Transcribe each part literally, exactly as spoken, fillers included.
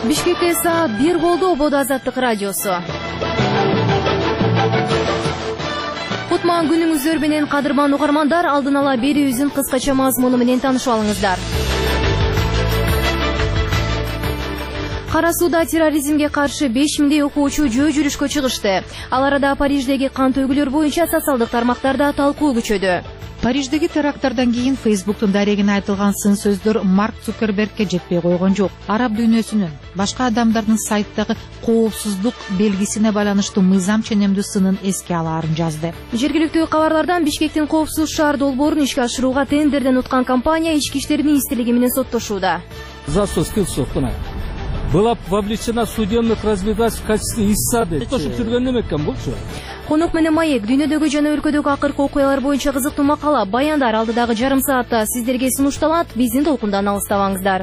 Бишкекте саат бир болду. Ободо Азаттык радиосу. Кутман күнүңүздөр менен кадырман угармандар, алдын ала берүүбүздүн кыскача мазмуну менен таанышып алыңыздар. Кара сууда терроризмге каршы беш миңдей окуучу жөө жүрүшкө чыгышты. Ал арада Париждеги кан төгүлөр боюнча социалдык тармактарда талкуу күчөдү. Париждеги теракттардан кийин Фейсбуктун дарегине айтылган сын сөздөр Марк Цукербергке жетпей койгон жок. Араб дүйнөсүнүн, башка адамдардын сайттагы коопсуздук белгисине байланыштуу мыйзам ченемдүү сынын эске алаарын жазды. Жергиликтүү кабарлардан Бишкектин коопсуз шаар долбоорун ишке ашырууга тендерден уткан компания ички иштер министрлиги менен соттошууда. Была вовлечена в судебных разбирательствах в качестве истца. Тошуп жүргөн неме экен булчу? Конок менен маек дүйнөдөгү жана өлкөдөгү акыркы окуялар боюнча кызыктуу макала, баяндар алдыдагы жарым саатта сиздерге сунушталат. Биздин толкундан алыстабаңыздар.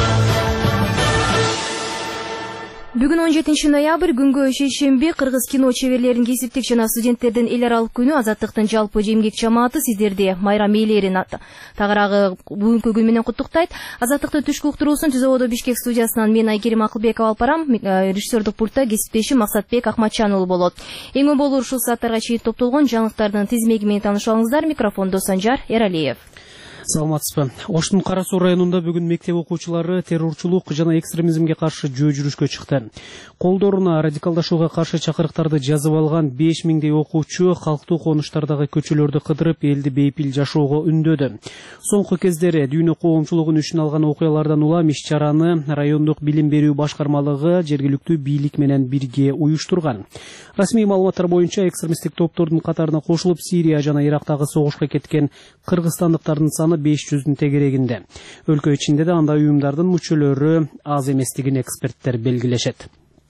Бүгүн он жетинчи ноябрь күнгө шейшемби Кыргыз кино чеберлерин, кесиптик жана студенттердин эл аралык күнү. Азаттыктын жалпы эмгек жамааты сиздерди майрам ээлерин тагыраагы бүгүнкү күн менен куттуктайт. Азаттыктын түшкү уктуруусун Түз Ободо Бишкек студиясынан мен Айкерим Акылбекова алып барам. Режиссердик пультта кесиптешим Максатбек Акматчан уулу болот. Эң болор ушул сааттарга чейин топтолгон жаңылыктардын тизмеги менен таанышып алыңыздар. Микрофондо Санжар Эралиев. Саламатсызбы. Оштун Кара Суу районунда бүгүн мектеп окуучулары террорчулук жана экстремизмге каршы жөө жүрүшкө чыкты. Колдоруна радикалдашууга каршы чакырыктарды жазып алган беш миңдей окуучу калктуу конуштардагы көчөлөрдү кыдырып, элди бейпил жашоого үндөдү. Соңку кездери дүйнө коомчулугун үчүн алган окуялардан улам иш-чараны райондук билим берүү башкармалыгы жергиликтүү бийлик менен бирге уюштурган. Расмий маалыматтар боюнча экстремисттик топтордун катарына кошулуп, Сирия жана Ирактагы согушка кеткен кыргызстандыктардын саны беш жүздүн тегерегинде. Өлкө ичинде да андай уюмдардын мүчөлөрү аз эместигин эксперттер белгилешет.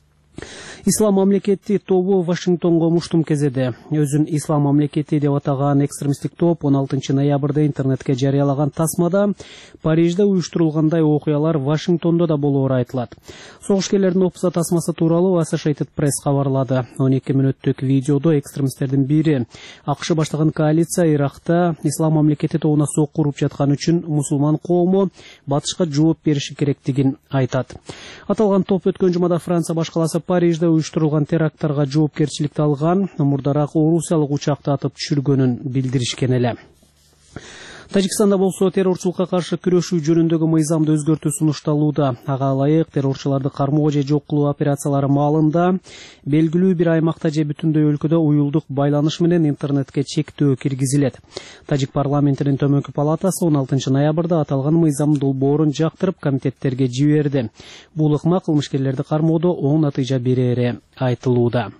Ислам мамлекети тобу Вашингтонго муштум кезеде. Өзүн Ислам мамлекети деп атаган экстремисттик топ он алтынчы ноябрда интернетке жарыялаган тасмада Парижде уюштурулгандай окуялар Вашингтондо да болоору айтылат. Согушкерлердин опуза тасмасы тууралуу Associated Press кабарлады. он эки мүнөттүк видеодо экстремисттердин бири АКШ баштаган коалиция Иракта Ислам мамлекети тобуна сокку уруп жаткан үчүн мусулман коому батышка жооп бериши керектигин айтат. Аталган топ өткөн жумада Франция башкаласы Парижде уюштурулган теракттарга жоопкерчиликти алган, мурдараак орусиялык учакты атып түшүргөнүн билдиришкен эле. Тажикстанда болсо террорчулукка каршы күрөшүү жөнүндөгү мыйзамды өзгөртүү сунушталууда. Ага ылайык террорчуларды кармоо же жок кылуу операциялары маалында белгилүү бир аймакта же бүтүндөй өлкөдө уюлдук байланыш менен интернетке чектөө киргизилет. Тажик парламентинин төмөнкү палатасы он алтынчы ноябрда аталган мыйзам долбоорун жактырып комитеттерге жиберди. Бул ыкма кылмышкерлерди кармоодо оң натыйжа берери айтылууда.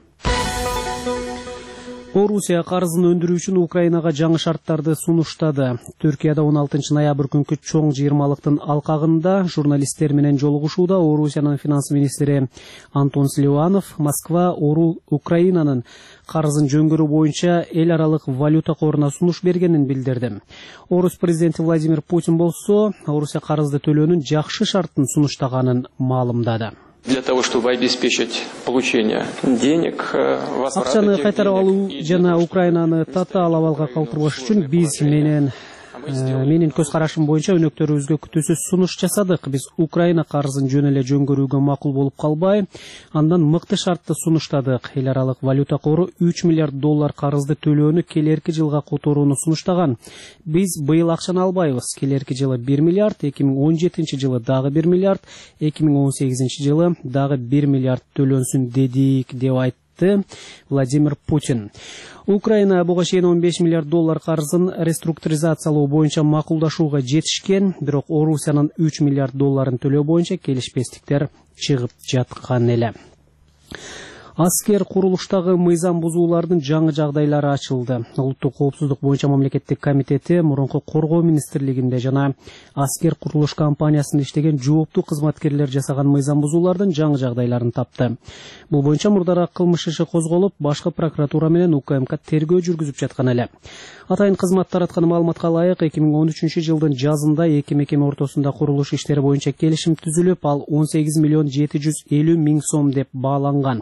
Орусия карызын өндүрүү үчүн Украинага жаңы шарттарды сунуштады. Түркияда он алтынчы ноябрь күнкү чоң жыйырмалыктын алкагында журналисттер менен жолугушууда Орусиянын финанс министри Антон Силуанов Москва Украинанын карызын жөнгөрүү боюнча эл аралык валюта коруна сунуш бергенин билдирди. Орус президенти Владимир Путин болсо Орусия карызды төлөөнүн жакшы шарттын сунуштаганын маалымдады. Для того, чтобы обеспечить получение денег, акчаны кайтарып алуу жана Украинаны татаал абалга калтырбаш үчүн биз менен менин көз карашым боюнча өнөктөрүбүзгө күтүүсүз сунуш жасадык. Биз Украина карызын жөн эле жөнгөрүүгө макул болуп калбай, андан мыкты шартты сунуштадык. Эл аралык валюта кору үч миллиард доллар карызды төлөөнү келерки жылга которууну сунуштаган. Биз быйыл акчаны албайбыз. Келерки жылы бир миллиард, эки миң он жетинчи жылы дагы бир миллиард, эки миң он сегизинчи жылы дагы бир миллиард төлөнсүн дедик деп айтты Владимир Путин. Украина буга чейин он беш миллиард доллар карызын реструктуризациялоо боюнча макулдашууга жетишкен, бирок Орусиянын үч миллиард долларын төлөө боюнча келишпестиктер чыгып жаткан эле. Аскер курулуштагы мыйзам бузуулардын жаңы жагдайлары ачылды. Улуттук коопсуздук боюнча мамлекеттик комитети мурунку коргоо министрлигинде жана аскер курулуш компаниясында иштеген жооптуу кызматкерлер жасаган мыйзам бузуулардын жаңы жагдайларын тапты. Бул боюнча мурдараак кылмыш иши козголуп, башкы прокуратура менен УКМК тергөө жүргүзүп жаткан эле. Атайын кызмат тараткан маалыматка ылайык эки миң он үчүнчү жылдын жазында эки мекеме ортосунда курулуш иштери боюнча келишим түзүлүп, ал он сегиз миллион жети жүз элүү миң сом деп бааланган.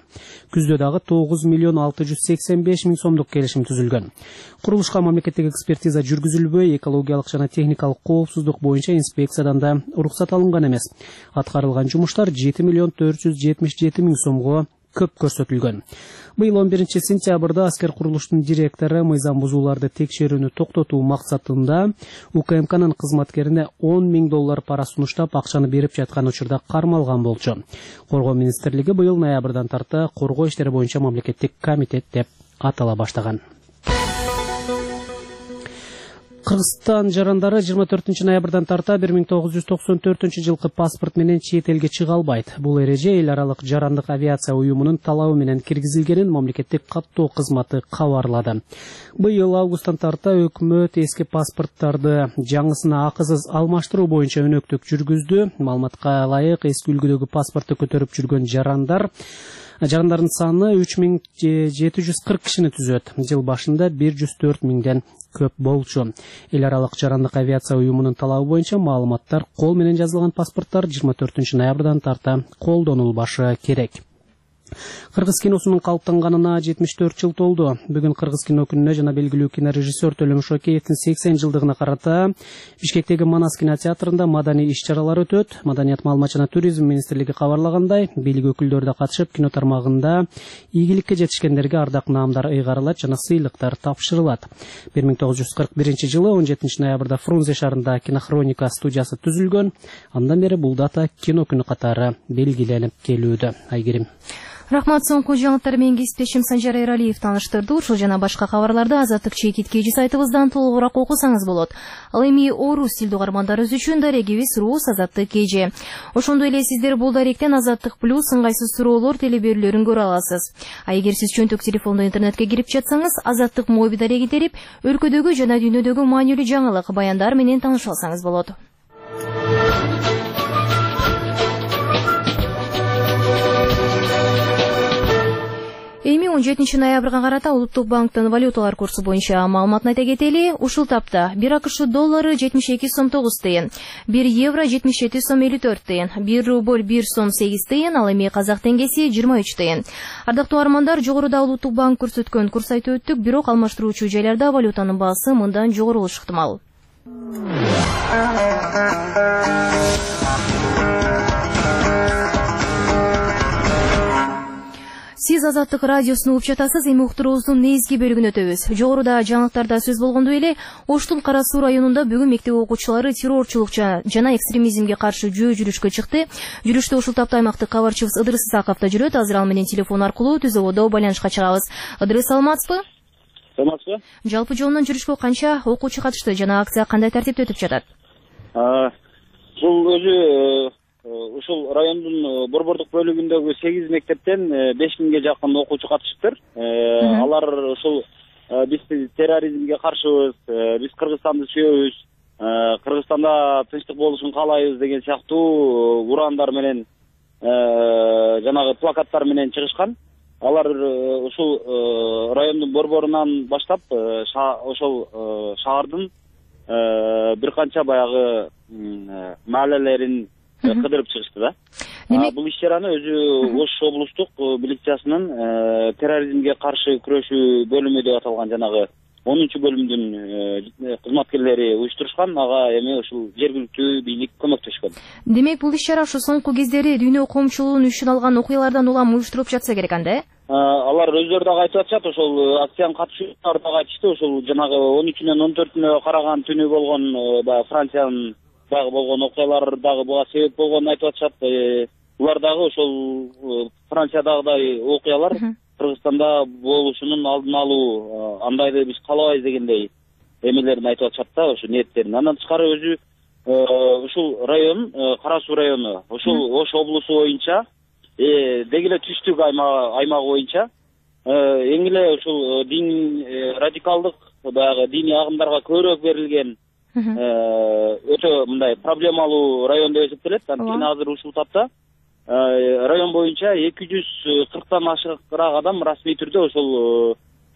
Күздө дагы тогуз миллион алты жүз сексен беш миң сомдук келишим түзүлгөн. Курулушка мамлекеттик экспертиза жүргүзүлбөй, экологиялык жана техникалык коопсуздук боюнча инспекциядан да уруксат алынган эмес. Аткарылган жумуштар жети миллион төрт жүз жетимиш жети миң сомго көп көрсөтүлгөн. Быйыл он биринчи сентябрда аскер курулуштун директору мыйзам бузууларды текшерүүнү токтотуу максатында У К М К'нын кызматкерине он миң доллар пара сунуштап акчаны берип жаткан учурда кармалган болчу. Коргоо министрлиги быйыл ноябрдан тарта коргоо иштери боюнча мамлекеттик комитет деп атала баштаган. Кыргызстан жарандары жыйырма төртүнчү ноябрдан тарта бир миң тогуз жүз токсон төртүнчү жылкы паспорт менен чет элге чыга албайт. Бул эреже эл аралык жарандык авиация уюмунун талабы менен киргизилгенин мамлекеттик каттоо кызматы кабарлады. Быйыл августтан тарта өкмөт эски паспорттарды жаңысына акысыз алмаштыруу боюнча өнөктүк жүргүздү. Маалыматка ылайык эски үлгүдөгү паспортты көтөрүп жүргөн жарандар Жарандардын саны үч миң жети жүз кырк кишини түзөт. Жыл башында бир жүз төрт миңден көп болчу. Эл аралык жарандык авиация уюмунун талабы боюнча маалыматтар кол менен жазылган паспорттар жыйырма төртүнчү ноябрдан тарта колдонулбашы керек. Кыргыз киносунун калыптанганына жетимиш төрт жыл толду. Бүгүн Кыргыз кино күнүнө жана белгилүү кинорежиссер Төлөм Шокеевдин сексен жылдыгына карата Бишкектеги Манас кинотеатрында маданий иш-чаралар өтөт. Маданият, маалымат жана туризм министрлиги кабарлагандай, бийлик өкүлдөрү да катышып, кино тармагында ийгиликке жетишкендерге ардак наамдар ыйгарылат жана сыйлыктар тапшырылат. бир миң тогуз жүз кырк биринчи жылы он жетинчи ноябрда Фрунзе шаарында кинохроника студиясы түзүлгөн. Андан бери бул дата кино күнү катары белгиленип келүүдө. Айгерим. Рахмат, соңку жаңылыктар менен кесиптешим Санжар Эралиев тааныштырды. Ушул жана башка кабарларды Азаттык чекит кежи сайтыбыздан толугураак окусаңыз болот. Ал эми орус тилдүү угармандарыбыз үчүн дарегибиз Рус Азаттык кежи. Ошондой эле сиздер бул даректен Азаттык плюс ыңгайсыз суроолор телеберүүлөрүн көрө аласыз. А эгер сиз чөнтөк телефондо интернетке кирип жатсаңыз, Азаттык моби дареги терип, өлкөдөгү жана дүйнөдөгү маанилүү жаңылык, баяндар менен тааныша алсаңыз болот. Эми он жетинчи ноябрга карата Улуттук банктын валюталар курсу боюнча маалыматын айта кетели. Ушул тапта бир АКШ доллары жетимиш эки сом тогуз тыйын, бир евро жетимиш жети сом элүү төрт тыйын, бир рубль бир сом сегиз тыйын, ал эми казак теңгеси жыйырма үч тыйын. Ардактуу армандар, жогоруда Улуттук банк көрсөткөн курс айтып өттүк, бирок алмаштыруучу жайларда валютанын баасы мындан жогору болушу ыктымал. Сиз Азаттык радиосун угуп жатасыз. Эми уктуруубуздун негизги бөлүгүнө өтөбүз. Жогоруда жаңылыктарда сөз болгондой эле, Оштун Кара Суу районунда бүгүн мектеп окуучулары террорчулук жана экстремизмге каршы жөө жүрүшкө чыкты. Жүрүштө ушул тапта аймактык кабарчыбыз Ыдырыс Исаков да жүрөт. Азыр ал менен телефон аркылуу түзөбодо байланышка чыгабыз. Ыдырыс, саламатсызбы? Саламатсызбы? Жалпы жолунан жүрүшкө канча окуучу катышты жана акция кандай тартипте өтүп жатат? Бул өзү ушул райондун борбордук бөлүгүндөгү сегиз мектептен беш миңге жакын окуучу катышыптыр. Алар ушул биз терроризмге каршыбыз, биз Кыргызстанды сүйөбүз, Кыргызстанда тынчтык болушун каалайбыз деген сыяктуу урандар менен жанагы плакаттар менен чыгышкан. Алар ушул райондун борборунан баштап ошол шаардын бир канча баягы маалелерин кыдырып чыгышты да. Бул иш-чараны өзү Ош облустук милициясынын терроризмге каршы күрөшүү бөлүмү деп аталган жанагы онунчу бөлүмдүн кызматкерлери уюштурушкан. Ага эми ушул жергиликтүү бийлик көмөктөшкөн. Демек, бул иш-чара ушу соңку кездери дүйнө коомчулугунун үчүн алган окуялардан улам уюштурулуп жатса керек анда, э? Алар өздөрү дагы айтып атышат, ошол акциянын катышуучулары дагы айтышты, ошол жанагы он үчүнөн он төртүнө караган түнү болгон баягы Франциянын дагы болгон окуялар дагы буга себеп болгонун айтып атышат. Булар дагы ошол Франциядагыдай окуялар Кыргызстанда болушунун алдын алуу, андайды биз каалабайбыз дегендей эмелерин айтып атышат да, ошо ниеттерин. Андан тышкары өзү ушул район, Кара Суу району, ушул Ош облусу боюнча деги эле түштүк аймагы боюнча эң эле ушул дин радикалдык баягы диний агымдарга көбүрөөк берилген өтө мындай проблемалуу район деп эсептелет. Анткени азыр ушул тапта район боюнча эки жүз кырктан ашыгыраак адам расмий түрдө ошол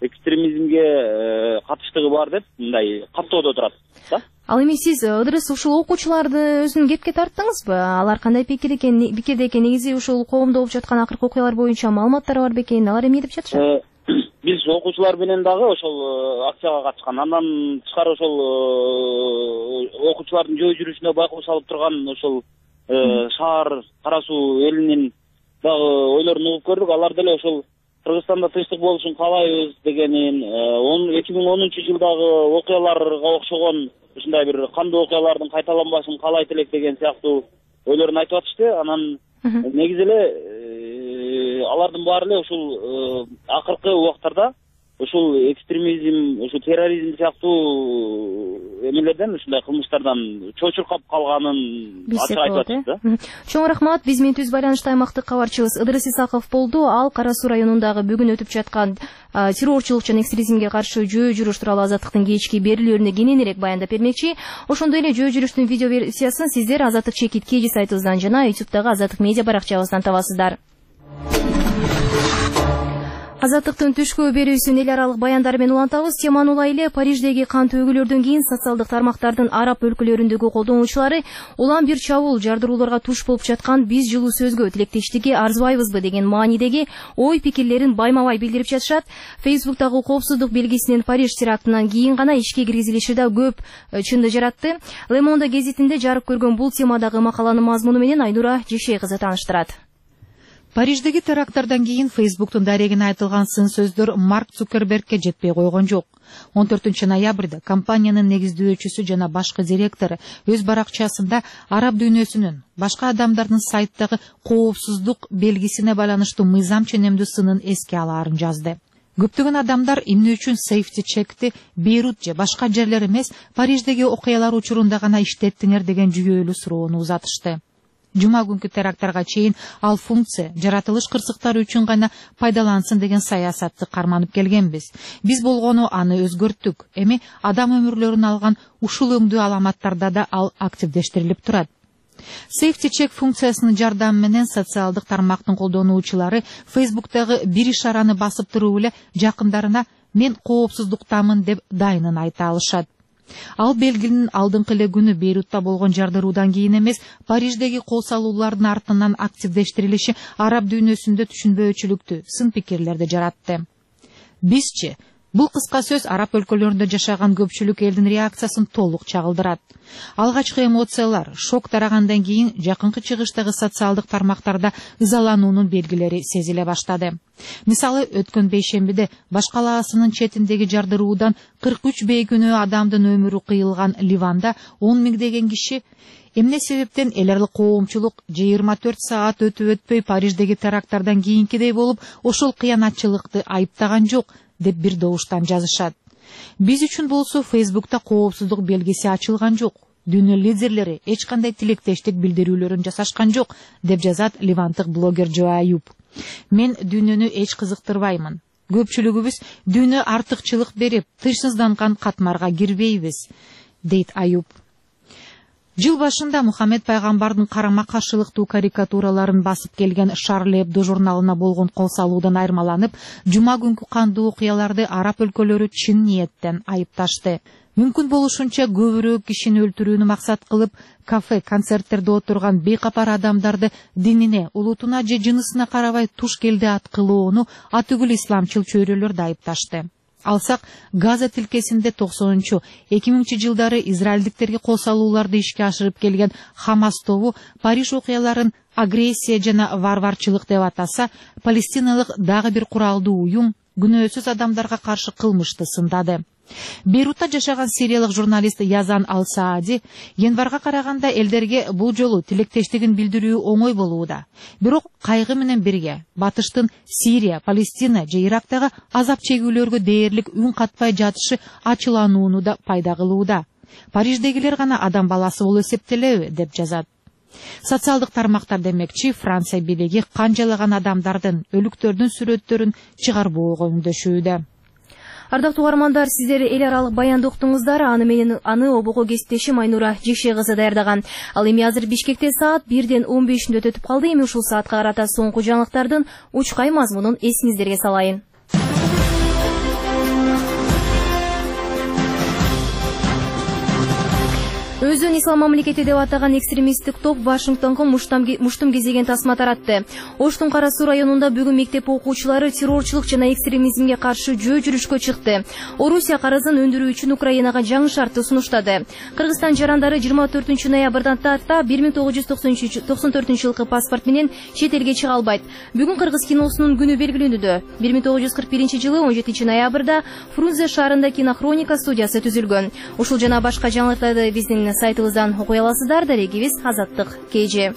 экстремизмге катыштыгы бар деп мындай каттоодо турат да. Ал эми сиз Ыдырыс ушул окуучуларды өзүнүн кепке тарттыңызбы? Алар кандай пикир экен, пикирде экен? Негизи ушул коомдо болуп жаткан акыркы окуялар боюнча маалыматтар бар бекен? Алар эмне деп жатышат? Биз окуучулар менен дагы ошол акцияга катышкан. Андан тышкары ошол окуучулардын жөө жүрүшүнө байкоо салып турган ошол шаар Кара Суу элинин дагы ойлорун угуп көрдүк. Алар деле ошол Кыргызстанда тынчтык болушун каалайбыз дегенин, эки миң онунчу жылдагы окуяларга окшогон ушундай бир кандуу окуялардын кайталанбашын каалайт элек деген сыяктуу ойлорун айтып атышты. Анан негизи эле алардын баары эле ушул акыркы убактарда ушул экстремизм, ушул терроризм сыяктуу эмелерден, ушундай кылмыштардан чочуркап калганын ачык айтып атышты. Чоң рахмат. Биз менен түз байланышта аймактык кабарчыбыз Ыдырыс Исаков болду. Ал Кара Суу районундагы бүгүн өтүп жаткан террорчулук жана экстремизмге каршы жөө жүрүш тууралуу Азаттыктын кечки берүүлөрүнө кененирээк баяндап бермекчи. Ошондой эле жөө жүрүштүн видео версиясын сиздер Азаттык чекит кеже сайтыбыздан жана ютубтагы Азаттык медиа баракчабыздан табасыздар. Азаттыктын түшкү берүүсүн эл аралык баяндар менен улантабыз. Теманы улай эле Париждеги кан төгүүлөрдөн кийин социалдык тармактардын араб өлкөлөрүндөгү колдонуучулары улам бир чабуул жардырууларга туш болуп жаткан биз жылуу сөзгө тилектештикке арзыбайбызбы деген маанидеги ой пикирлерин байма-бай билдирип жатышат. Фейсбуктагы коопсуздук белгисинин Париж терактынан кийин гана ишке киргизилиши да көп чынды жаратты. Le Monde гезитинде жарык көргөн бул темадагы макаланын мазмуну менен Айнура Жешей кызы тааныштырат. Париждеги теракттардан кийин Фейсбуктун дарегине айтылган сын сөздөр Марк Цукербергке жетпей койгон жок. он төртүнчү ноябрда компаниянын негиздөөчүсү жана башкы директору өз баракчасында араб дүйнөсүнүн башка адамдардын сайттагы коопсуздук белгисине байланыштуу мыйзам ченемдүү сынын эске алаарын жазды. Көптөгөн адамдар эмне үчүн Safety Check'ти Бейрут же башка жерлер эмес, Париждеги окуялар учурунда гана иштеттиңер деген жүйөлүү суроону узатышты. Жума күнкү теракттарга чейин ал функция жаратылыш кырсыктары үчүн гана пайдалансын деген саясатты карманып келгенбиз. Биз болгону аны өзгөрттүк. Эми адам өмүрлөрүн алган ушул өңдүү аламаттарда да ал активдештирилип турат. Safety Check функциясынын жардамы менен социалдык тармактын колдонуучулары Фейсбуктагы бир ишараны басып туруп эле жакындарына мен коопсуздуктамын деп дайынын айта алышат. Ал белгинин алдыңкы эле күнү Бейрутта болгон жардыруудан кийин эмес, Париждеги кол салуулардын артынан активдештирилиши араб дүйнөсүндө түшүнбөөчүлүктү, сын пикирлерди жаратты. Бизчи бул кыска сөз араб өлкөлөрүндө жашаган көпчүлүк элдин реакциясын толук чагылдырат. Алгачкы эмоциялар, шок тарагандан кийин жакынкы чыгыштагы социалдык тармактарда ызалануунун белгилери сезиле баштады. Мисалы, өткөн бейшембиде Баш калаасынын четиндеги жардыруудан кырк үч бейкүнөө адамдын өмүрү кыйылган Ливанда он миңдеген киши эмне себептен эл аралык коомчулук жыйырма төрт саат өтүп өтпөй Париждеги теракттардан кийинкидей болуп ошол кыянатчылыкты айыптаган жок деп бир добуштан жазышат. Биз үчүн болсо Фейсбукта коопсуздук белгиси ачылган жок. Дүйнө лидерлери эч кандай тилектештик билдирүүлөрүн жасашкан жок, деп жазат ливандык блогер Жо Аюп. Мен дүйнөнү эч кызыктырбаймын. Көпчүлүгүбүз дүйнө артыкчылык берип, тынчсызданган катмарга кирбейбиз, дейт Аюп. Жыл башында Мухаммед пайгамбардын карама каршылыктуу карикатураларын басып келген Шарли Эбдо журналына болгон кол салуудан айырмаланып, жума күнкү кандуу окуяларды араб өлкөлөрү чын ниеттен айыпташты. Мүмкүн болушунча көбүрөөк кишини өлтүрүүнү максат кылып, кафе, концерттерде отурган бейкапар адамдарды динине, улутуна же жынысына карабай туш келди ат кылууну атүгүл исламчыл чөйрөлөрдө айыпташты. Алсак, Газа тилкесинде токсонунчу эки миңинчи жылдары израилдиктерге кол салууларды ишке ашырып келген Хамас тобу Париж окуяларын агрессия жана варварчылык деп атаса, палестиналык дагы бир куралдуу уюм күнөөсүз адамдарга каршы кылмышты сындады. Бейрутта жашаган сириялык журналист Язан Ал-Саади январга караганда элдерге бул жолу тилектештигин билдирүү оңой болууда. Бирок кайгы менен бирге батыштын Сирия, Палестина же Ирактагы азап чегүүлөргө дээрлик үн катпай жатышы ачыланууну да пайда кылууда. Париждегилер гана адам баласы болуп эсептелеби, деп жазат. Социалдык тармактар демекчи Франция бийлиги канчалаган адамдардын өлүктөрдүн сүрөттөрүн чыгарбоого үндөшүүдө. Ардактуу угармандар, сиздер эл аралык баянды уктуңуздар. Аны менен аны обого кесиптешим Айнура Жекше кызы даярдаган. Ал эми азыр Бишкекте саат бирден он бешинде өтүп калды. Эми ушул саатка карата соңку жаңылыктардын учкай мазмунун эсиңиздерге салайын. Өзүн ислам мамлекети деп атаган экстремисттик топ Вашингтонго муштум кезеген тасма таратты. Оштун Кара Суу районунда бүгүн мектеп окуучулары террорчулук жана экстремизмге каршы жөө жүрүшкө чыкты. Орусия карызын өндүрүү үчүн Украинага жаңы шартты сунуштады. Кыргызстан жарандары жыйырма төртүнчү ноябрдан тарта бир миң тогуз жүз токсон төртүнчү жылкы паспорт менен чет элге чыга албайт. Бүгүн Кыргыз киносунун күнү белгилөнүүдө. бир миң тогуз жүз кырк биринчи жылы он жетинчи ноябрда Фрунзе шаарында кинохроника студиясы түзүлгөн. Ушул жана башка жаңылыктарды биздин сайтыбыздан окуй аласыздар. Дарегибиз Азаттык Кж.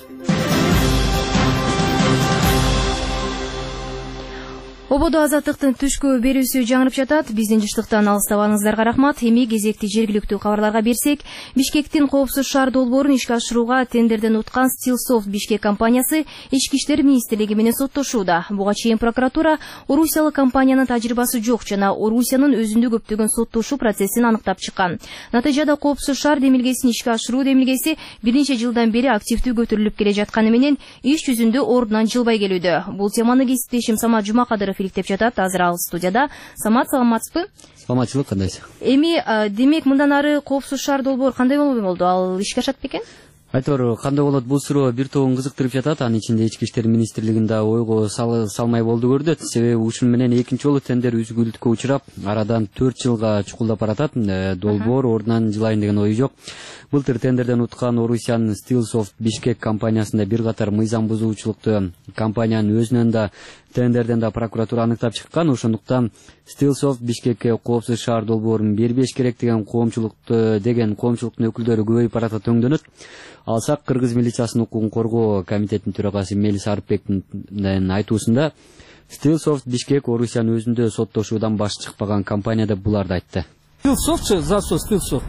Ободо азаттыктын түшкү берүүсү жаңырып жатат. Биздин жыштыктан алыстабаңыздарга рахмат. Эми кезекти жергиликтүү кабарларга берсек, Бишкектин коопсуз шаар долбоорун ишке ашырууга тендерден уткан Stillsoft Бишкек компаниясы Ички иштер министрлиги менен соттошууда. Буга чейин прокуратура орусиялык компаниянын тажрыйбасы жок жана Орусиянын өзүндө көптөгөн соттошуу процессин аныктап чыккан. Натыйжада коопсуз шаар демилгесин ишке ашыруу демилгеси бир нече жылдан бери активдүү көтөрүлүп келе жатканы менен иш жүзүндө ордунан жылбай келүүдө. Бул теманы кесиптешим Самат Жумакадыров иликтеп жатат. Азыр ал студияда. Самат, саламатсызбы? Саламатчылык, кандайсыз? Эми демек мындан ары коопсуз шаар долбоор кандай болду? Ал ишке ашат бекен? Айтор, кандай болот, бул суроо бир тобун кызыктырып жатат. Анын ичинде Ички иштер министрлигинде ойго салмай болду көрдүт. Себеби ушун менен экинчи жолу тендер үзгүлүккө учурап, арадан төрт жылга чукулдап баратат. Долбоор ордунан жылайын деген ою жок. Былтыр тендерден уткан Орусиянын Stillsoft Бишкек компаниясында бир катар мыйзам бузуучулукту компаниянын өзүнөн да тендерден да прокуратура аныктап чыккан. Ошондуктан Stillsoft Бишкекке коопсуз шаар долбоорун бербеш керек деген коомчулукту деген коомчулуктун өкүлдөрү көбөйүп баратат өңдөнөт. Алсак Кыргыз милициясынын укугун коргоо комитетинин төрагасы Мелис Арыпбектин айтуусунда Stillsoft Бишкек Орусиянын өзүндө соттошуудан баш чыкпаган компания деп буларды айтты. Stillsoft, за что Stillsoft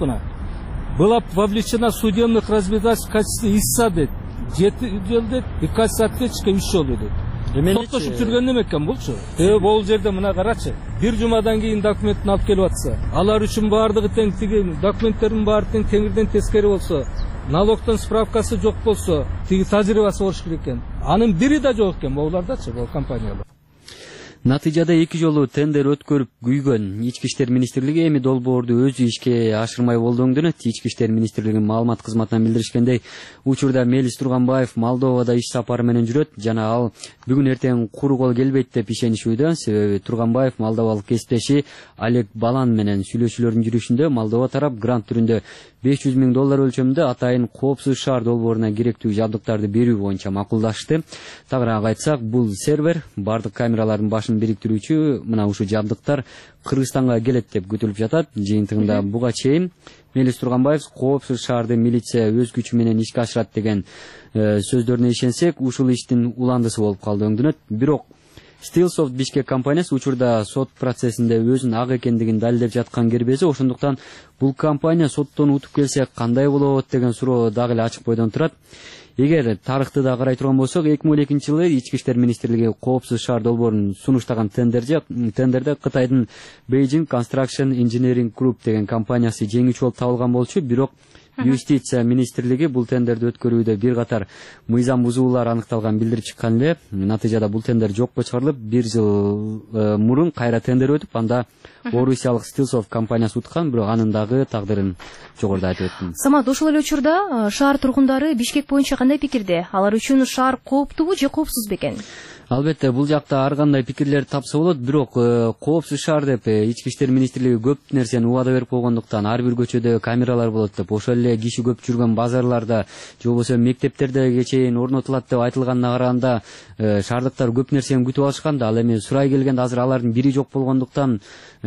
была вовлечена в судебных разбирательств в качестве истца дейт. жети жыл дейт, и в качестве ответчика үч жыл дейт. Соттошуп жүргөн неме экен булчу? Э, бул жерде мына карачы. Бир жумадан кийин документин алып келип атса, алар үчүн баардыгы тең, тиги документтердин баары тең, теңирден тескери болсо, налогтун справкасы жок болсо, тиги тажрыйбасы болуш керек экен. Анын бири да жок экен булардачы, бул компаниялар. Натыйжада эки жолу тендер өткөрүп күйгөн Ички иштер министрлиги эми долбоорду өзү ишке ашырмай болду өңдөнөт. Ички иштер министрлигинин маалымат кызматынан билдиришкендей, учурда Мелис Турганбаев Молдовада иш сапары менен жүрөт жана ал бүгүн эртең куру кол келбейт деп ишенишүүдө. Себеби Турганбаев молдовалык кесиптеши Олег Балан менен сүйлөшүүлөрдүн жүрүшүндө Молдова тарап грант түрүндө беш жүз миң доллар өлчөмүндө атайын коопсуз шаар долбооруна керектүү жабдыктарды берүү боюнча макулдашты. Тагыраак айтсак, бул сервер, бардык камералардын башын бириктирүүчү мына ушул жабдыктар Кыргызстанга келет деп күтүлүп жатат. Жыйынтыгында буга чейин Мелис Турганбаев коопсуз шаарды милиция өз күчү менен ишке ашырат деген сөздөрүнө ишенсек, ушул иштин уландысы болуп калды өңдөнөт. Бирок Stillsoft Бишкек компаниясы учурда сот процессинде өзүнүн ак экендигин далилдеп жаткан кербези. Ошондуктан бул компания соттон утуп келсе кандай болот деген суроо дагы эле ачык бойдон турат. Эгер тарыхты да карай турган болсок, эки миң он экинчи жылы Ички иштер министрлиги коопсуз шаар долбоорун сунуштаган тендерде тендерде Кытайдын Beijing Construction Engineering Group деген компаниясы жеңүүчү болуп табылган болчу. Бирок Юстиция министрлиги бул тендерди өткөрүүдө бир катар мыйзам бузуулар аныкталган билдирип чыккан эле. Натыйжада бул тендер жокко чыгарылып, бир жыл мурун кайра тендер өтүп, анда Орусиялык Stillsoft компаниясы уткан, бирок анын дагы тагдырын жогоруда айтып өттүм. Самат, ошол эле учурда шаар тургундары Бишкек боюнча кандай пикирде? Алар үчүн шаар кооптуубу же коопсуз бекен? Албетте, бул жакта ар кандай пикирлер тапса болот, бирок коопсуз шаар деп Ички иштер министрлиги көп нерсени убада берип койгондуктан, ар бир көчөдө камералар болот деп, ошол эле киши көп жүргөн базарларда же болбосо мектептерде чейин орнотулат деп айтылганына караганда, шаардыктар көп нерсени күтүп алышкан да. Ал эми сурай келгенде азыр алардын бири жок болгондуктан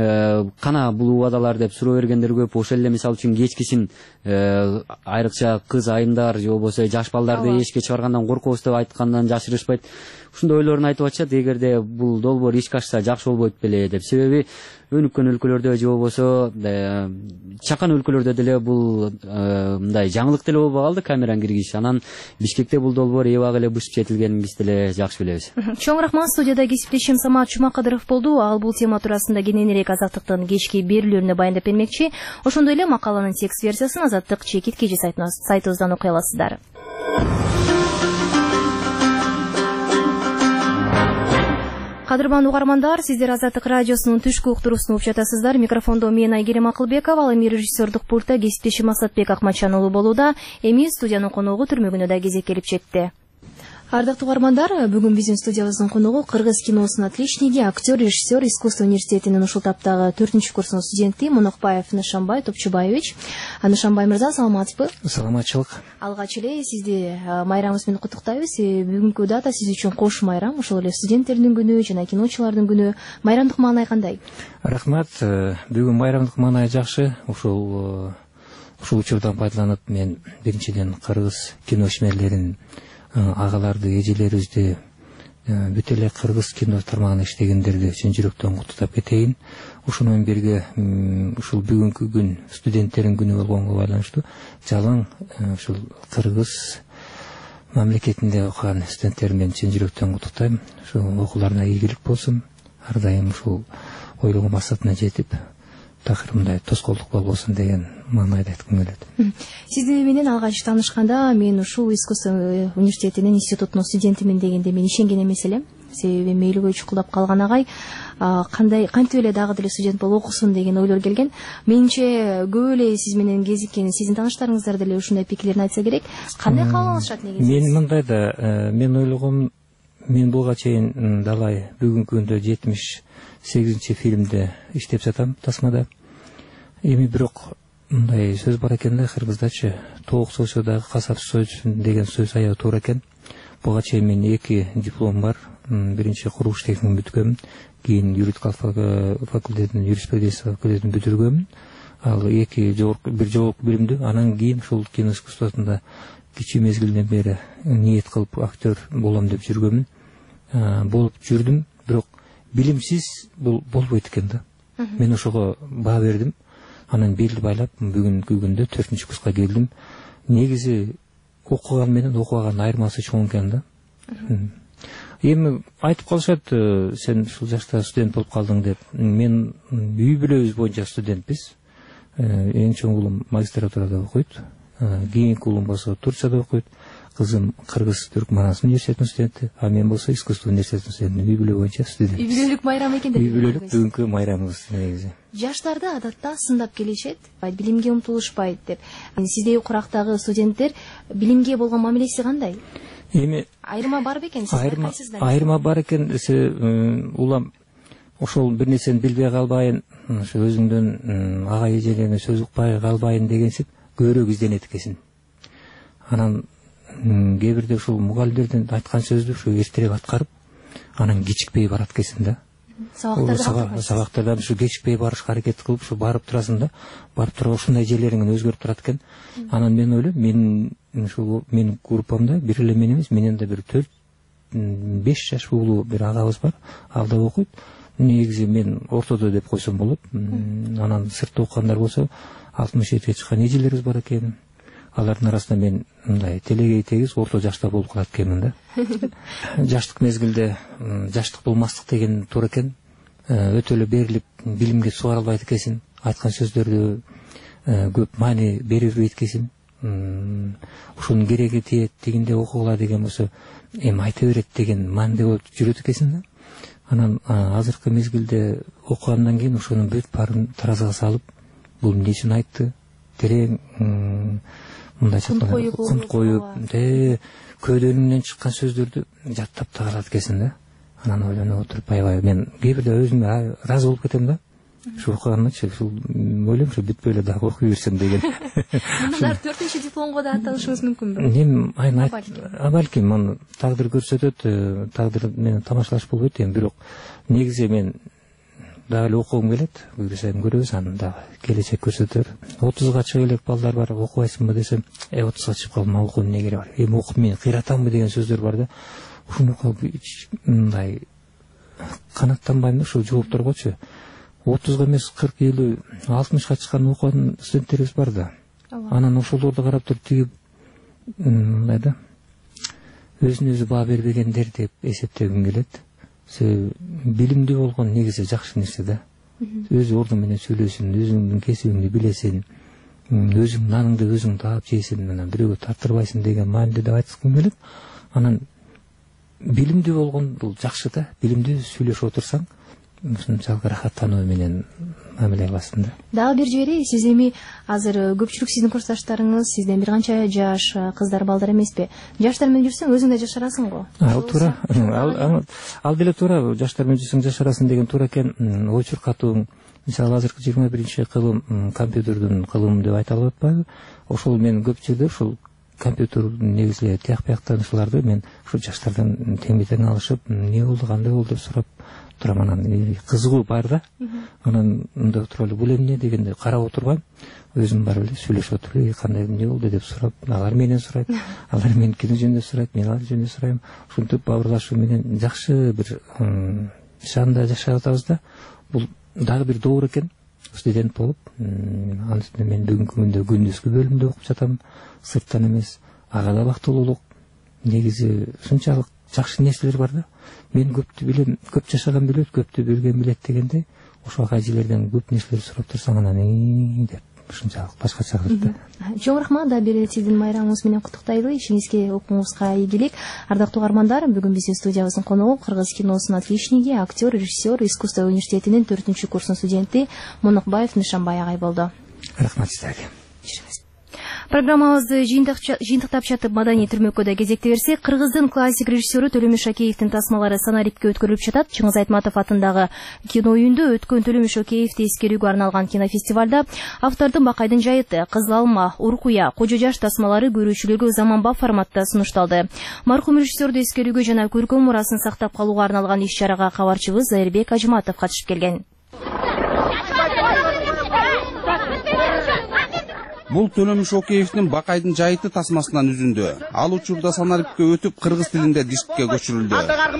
кана бул убадалар деп суроо бергендер көп. Ошол эле мисалы үчүн кечкисин айрыкча кыз айымдар же болбосо жаш балдарды эшикке чыгаргандан коркобуз деп айткандан жашырышпайт. Ушундай ойлорун айтып атышат. Эгерде бул долбоор ишке ашса жакшы болбойт беле деп. Себеби өнүккөн өлкөлөрдө же болбосо чакан өлкөлөрдө деле бул мындай жаңылык деле болбой калды, камераны киргизиш. Анан Бишкекте бул долбоор эбак эле бышып жетилгенин биз деле жакшы билебиз. Чоң рахмат. Студияда кесиптешим Самат Жумакадыров болду. Ал бул тема туурасында кененирээк Азаттыктын кечки берүүлөрүнө баяндап бермекчи. Ошондой эле макаланын текст версиясын Азаттык чекит кж сайтыбыздан окуй аласыздар. Кадырман угармандар, сиздер Азаттык радиосунун түшкү уктуруусун угуп жатасыздар. Микрофондо мен Айгерим Акылбекова, ал эми режиссердук пультта кесиптешим Асатбек Акматжан уулу болууда. Эми студиянын коногу түрмөгүнө да кезек келип жетти. Ардактуу угармандар, бүгүн биздин студиябыздын коногу кыргыз киносунун отличниги, актер, режиссер, искусство университетинин ушул таптагы төртүнчү курсунун студенти Монокбаев Нышанбай Топчубаевич. Нышанбай мырза, саламатсызбы? Саламатчылык. Алгач эле сизди майрамыңыз менен куттуктайбыз. Бүгүнкү дата сиз үчүн кош майрам, ошол эле студенттердин күнү жана киночулардын күнү. Майрамдык маанай кандай? Рахмат. Бүгүн майрамдык маанай жакшы. Ушул ушул учурдан пайдаланып мен биринчиден кыргыз киношмерлерин, агаларды, эжелерибизди, бүт эле кыргыз кино тармагында иштегендерди чын жүрөктөн куттуктап кетейин. Ушуну менен бирге ушул бүгүнкү күн студенттердин күнү болгонго байланыштуу жалаң ушул кыргыз мамлекетинде окуган студенттеримди чын жүрөктөн куттуктайм. Ушул окууларына ийгилик болсун, ар дайым ушул ойлогон максатына жетип, такыр мындай тоскоолдук болбосун деген маанайда айткым келет. Сиздин менен алгач таанышканда мен ушул искусство университетинин институтунун студентимин дегенде мен ишенген эмес элем. Себеби мейлигөй чукулдап калган агай кандай кантип эле дагы деле студент болуп окусун деген ойлор келген. Менимче көп эле сиз менен кезиккен сиздин тааныштарыңыздар деле ушундай пикирлерин айтса керек. Кандай кабыл алышат негизи? Мен мындай да, мен ойлогом, мен буга чейин далай бүгүнкү күндө жетимиш сегизинчи фильмде иштеп жатам тасмада. Эми бирок мындай сөз бар экен да кыргыздачы, тоок сойсо дагы касап сойсун деген сөз аябай туура экен. Буга чейин мен эки диплом бар. Биринчи курулуш техникумун бүткөм, кийин юридикалык факультетин, юриспруденция факультетин бүтүргөм. Ал эки жогорку бир жогорку билимдүү, анан кийин ушул кино искусствосунда кичи мезгилден бери ниет кылып актер болом деп жүргөмүн. Болуп жүрдүм, бирок билимсиз бул болбойт экен да. Мен ошого баа бердим. Анан белди байлап бүгүнкү күндө төртүнчү курска келдим. Негизи окуган менен окубаган айырмасы чоң экен да. Эми айтып калышат, сен ушул жашта студент болуп калдың деп. Мен үй бүлөбүз боюнча студентпиз. Эң чоң уулум магистратурада окуйт. Кийинки уулум болсо Турцияда окуйт. Кызым Кыргыз Түрк Манас университетинин студенти, а мен болсо искусство университетинин студенти. Үй бүлө боюнча студент. Үй бүлөлүк майрам экен деп. Үй бүлөлүк бүгүнкү майрамыбыз негизи. Жаштарды адатта сындап келишет, билимге умтулушпайт деп. Сиздей курактагы студенттер билимге болгон мамилеси кандай? Эми айырма бар бекен? Айырма, айырма бар экен. Улам ошол бир нерсени билбей калбайын, ошо өзүңдөн ага эжелерине сөз укпай калбайын дегенсип көбүрөөк изденет экенсиң. Анан кээ бирде ушул мугалимдердин айткан сөздү ушу эртерээк аткарып, анан кечикпей барат экенсиң да. Сабактарда ушу кечикпей барышка аракет кылып, ушу барып турасың да, барып туруп ушундай жерлериң өзгөрүп турат экен. Анан мен ойлойм, мен ушул менин группамда бир эле мен эмес, менен да бир төрт беш жаш уулуу бир агабыз бар, ал да окуйт. Негизи мен ортодо деп койсом болот. Анан сыртта окугандар болсо алтымыш жетиге чыккан эжелерибиз бар экен. Алардын арасында мен мындай телегей тегиз орто жашта болуп калат экенмин да. Жаштык мезгилде жаштык болмастык деген туура экен. Өтө эле берилип билимге сугара албайт экенсиң. Айткан сөздөрдү көп маани бере бербейт экенсиң. Ушунун кереги тиет, тигинде окугула деген болсо эми айта берет деген мааниде болуп жүрөт экенсиң да. Анан азыркы мезгилде окугандан кийин ошонун бүт баарын таразага салып, бул эмне үчүн айтты? Терең мындай кунт коюп, көөдөнүмдөн чыккан сөздөрдү жаттап тагалат экенсиң да. Анан ойлонуп отуруп, аябай мен кээ бирде өзүмө ыраазы болуп кетем да. Ушу окуганымчы, ушул ойлойм, ушу бүтпөй эле дагы окуй берсем деген. Мындан төртүнчү дипломго да аттанышыңыз мүмкүнбү? Эми айын балким, аны тагдыр көрсөтөт, тагдыр менен тамашалаш болбойт эми, бирок негизи мен дагы эле окугум келет. Буюрсам көрөбүз, аны дагы келечек көрсөтөр. отузга чыга элек балдар бар, окубайсыңбы десем, э отузга чыгып калдым, окуп эмнеге бар? Эми окуп мен кыйратамбы деген сөздөр бар да. Ушуну окуп мындай канаттанбайм да, ушул жоопторгочу. отузга эмес, кырк, элүү, алтымышка чыккан окуган студенттерибиз бар да. Анан ошолорду карап туруп тиги мындай да, өзүнө өзү баа бербегендер деп эсептегим келет. Билимдүү болгон негизи жакшы нерсе да. Өз орду менен сүйлөсүн, өзүңдүн кесибиңди билесиң, өзүң наныңды өзүң таап жейсиң, анан бирөөгө тартырбайсың деген мааниде деп айткым келет. Анан билимдүү болгон бул жакшы да. Билимдүү сүйлөшүп отурсаң ушунчалык рахаттануу менен мамиле кыласың да. Дагы бир жери сиз эми азыр көпчүлүк сиздин курсташтарыңыз сизден бир канча жаш кыздар балдар эмеспи? Жаштар менен жүрсөң өзүң да жашарасың го. Ал туура. Ал ал деле туура. Жаштар менен жүрсөң жашарасың деген туура экен. Ой чуркатуу мисалы азыркы жыйырма биринчи кылым компьютердин кылымы деп айта алып атпайбы? Ошол мен көп жерде ушул компьютердин негизи тияк бияктанышууларды мен ушу жаштардан тең бетен алышып, эмне болду, кандай болду деп сурап турам. Анан кызыгуу бар да. Анан мындай отуруп бул эмне дегенде карап отурбайм. Өзүм барып эле сүйлөшүп отуруп, кандай эмне болду деп сурап, алар менен сурайт, алар меникини жөнүндө сурайт, мен алар жөнүндө сурайм. Ушинтип бабырлашуу менен жакшы бир шанда жашап атабыз да. Бул дагы бир доор экен. Студент болуп, анын үстүнө мен бүгүнкү күндө күндүзгү бөлүмдө окуп жатам, сырттан эмес. Ага да бактылуулук. Негизи ушунчалык жакшы нерселер бар да. Мен көптү билем, көп жашаган билет, көптү билген билет дегенде, ошол ажилерден көп нерселер сурап турсаң анан и деп ушунчалык башкача кылат да. Чоң рахмат, да бир сиздин майрамыңыз менен куттуктайлы, ишиңизге окууңузга ийгилик. Ардактуу угармандар, бүгүн биздин студиябыздын коногу кыргыз киносунун отличниги, актер, режиссер, искусство университетинин төртүнчү курсунун студенти Мунукбаев Нышанбай агай болду. Рахмат силерге. Программабызды жыйынтыктап жатып маданий түрмөккөдө кезекте берсек, кыргыздын классик режиссеру Төлөмүш Акеевдин тасмалары Санарипке өткөрүлүп жатат. Чыңгыз Айтматов атындагы кино үйүндө өткөн Төлөмүш Акеевди эскерүүгө арналган кинофестивалда автордун Бакайдын жайыты, Кызыл алма, Уркуя, Кожо жаш тасмалары көрүүчүлөргө заманбап форматта сунушталды. Мархум режиссерду эскерүүгө жана көркөм мурасын сактап калууга арналган иш-чарага кабарчыбыз Зайырбек Ажыматов катышып келген. Бул Төлөмүш Акеевдин Бакайдын жайыты тасмасынан үзүндү. Ал учурда Санарипке өтүп кыргыз тилинде дискке көчүрүлдү.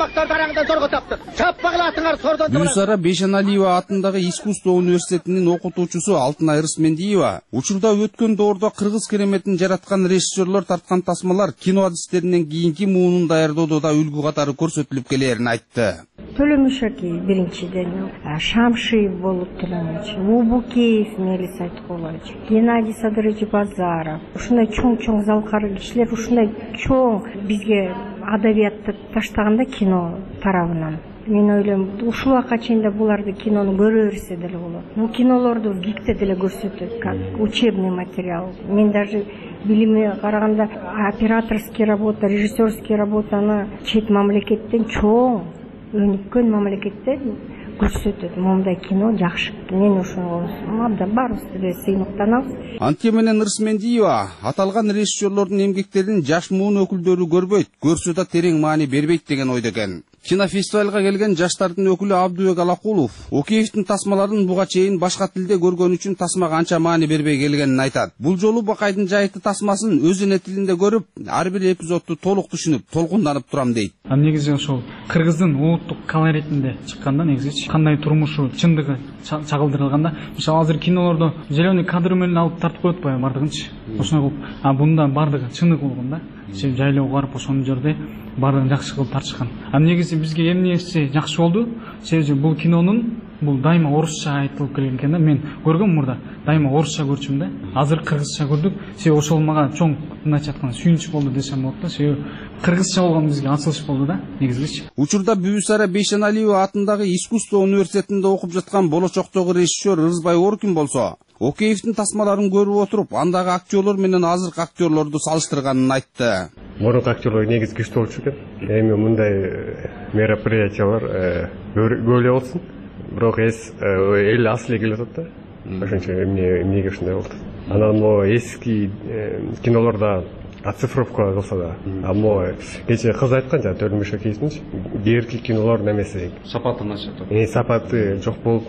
Бүсара Бейшеналиева атындагы искусство университетинин окутуучусу Алтынай Рысмендиева учурда өткөн доордо кыргыз кереметин жараткан режиссерлор тарткан тасмалар кино адистеринен кийинки муунун даярдоодо да үлгү катары көрсөтүлүп келерин айтты. Төлөмүш Акеев биринчиден, Шамшиев болуп Төлөмүш, Убукеев Мелис Айткулович, Геннадий Садырович Базаров. Ушундай чоң-чоң залкар кишилер ушундай чоң бизге адабиятты таштаганда кино тарабынан. Мен ойлойм, ушул убакка чейин да буларды кинону көрө берсе деле болот. Бул кинолорду ГИКте деле көрсөтөт, как учебный материал. Мен даже билиме караганда операторский работа, режиссерский работаны чет мамлекеттен чоң өнүккөн мамлекетте көрсөтөт. Мондай кино жакшы. Мен ошого мабда баарыбызды сыймыктанабыз. Анткени менен Рысмендиева аталган режиссерлордун эмгектерин жаш муун өкүлдөрү көрбөйт, көрсө да терең маани бербейт деген ойдо экен. Кинофестивалга келген жаштардын өкүлү Абдубек Алакулов Акеевдин тасмаларын буга чейин башка тилде көргөн үчүн тасмага анча маани бербей келгенин айтат. Бул жолу Бакайдын жайыты тасмасын өз эне тилинде көрүп, ар бир эпизодду толук түшүнүп, толкунданып турам дейт. Негизи ошол кыргыздын улуттук колоритинде чыкканда негизи кандай турмушу чындыгы чагылдырылганда, мисалы азыр кинолордо зеленый кадр менен алып тартып коет баягы бардыгынчы. Ошондой кылып, а бунда бардыгы чындык болгон да. Сен жайлоого барып ошол жерде бардыгын жакшы кылып тартышкан. А негизи бизге эмнеси жакшы болду? Себеби бул кинонун бул дайыма орусча айтылып келген экен да. Мен көргөм мурда дайыма орусча көрчүм да. Азыр кыргызча көрдүк. Себеби ошол мага чоң мындайча айтканда сүйүнүч болду десем болот да. Себеби кыргызча болгон бизге ачылыш болду да, негизгичи. Учурда Бүбүсара Бейшеналиева атындагы искусство университетинде окуп жаткан болочоктогу режиссер Рызбай Оркин болсо, Акеевдин тасмаларын көрүп отуруп, андагы актерлор менен азыркы актерлорду салыштырганын айтты. Мурунку актерлор негизи күчтүү болчу экен. Эми мындай мероприятиялар көп эле болсун. Бирок эс эл аслый келип атат да. Ошончо эмне эмнеге ушундай болду. Анан могу эски кинолордо оцифровка кылса да. А могу кечээ кыз айткан жана Төлөмүш Акеевдин берки кинолордун эмеси сапаты начар. Э сапаты жок болуп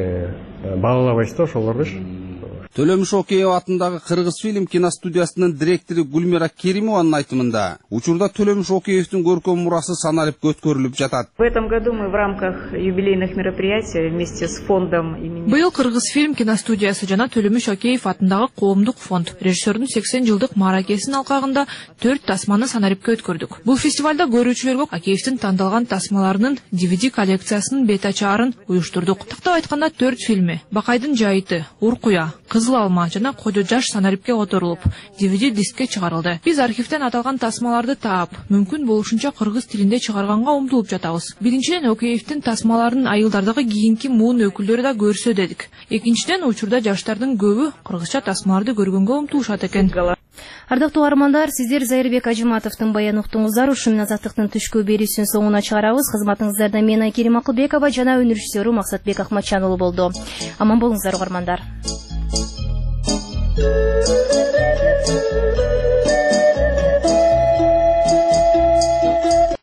баалабайсыз да ошолорду. Төлөмүш Акеев атындагы Кыргыз фильм киностудиясынын директору Гүлмира Керимованын айтымында, учурда Төлөмүш Акеевдин көркөм мурасы Санарипке өткөрүлүп жатат. В этом году мы в рамках юбилейных мероприятий вместе с фондом имени Быйыл Кыргыз фильм киностудиясы жана Төлөмүш Акеев атындагы коомдук фонд режиссердун сексен жылдык мааракесинин алкагында төрт тасманы Санарипке өткөрдүк. Бул фестивалда көрүүчүлөргө Акеевдин тандалган тасмаларынын ди ви ди коллекциясынын бет ачаарын уюштурдук. Тактап айтканда төрт фильми: Бакайдын жайыты, Уркуя, Кызыл Кызыл алма жана Кожо жаш санарипке которулуп, ди ви ди дискке чыгарылды. Биз архивден аталган тасмаларды таап, мүмкүн болушунча кыргыз тилинде чыгарганга умтулуп жатабыз. Биринчиден, Океевдин тасмаларынын айылдардагы кийинки муун өкүлдөрү да көрсө дедик. Экинчиден, учурда жаштардын көбү кыргызча тасмаларды көргөнгө умтулушат экен. Ардактуу угармандар, сиздер Зайырбек Ажыматовдун баян уктуңуздар. Ушу менен Азаттыктын түшкү берүүсүнүн соңуна чыгарабыз. Кызматыңыздарда мен Айкерим Акылбекова жана өнөр режиссеру Максатбек Акматчан уулу болду. Аман болуңуздар угармандар.